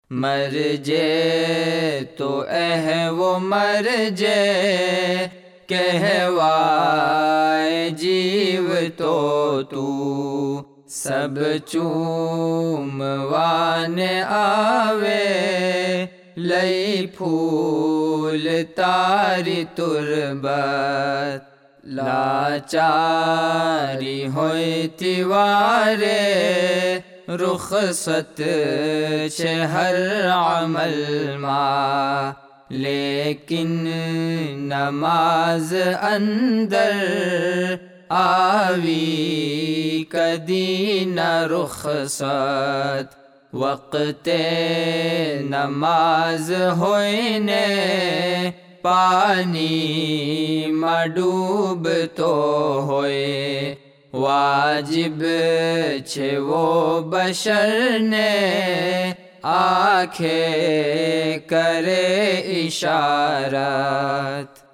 مر جے تو وہ مر جے کہوائے جیو تو سب چوموان آوے لئی پھول تاری تربت لاچاری ہوئی تیوارے رخصت چھے ہر عمل ما لیکن نماز اندر آوی کدی نہ رخصت وقت نماز ہوئنے پانی میں ڈوب تو ہوئے واجب چھے وہ بشر نے آنکھیں کرے اشارت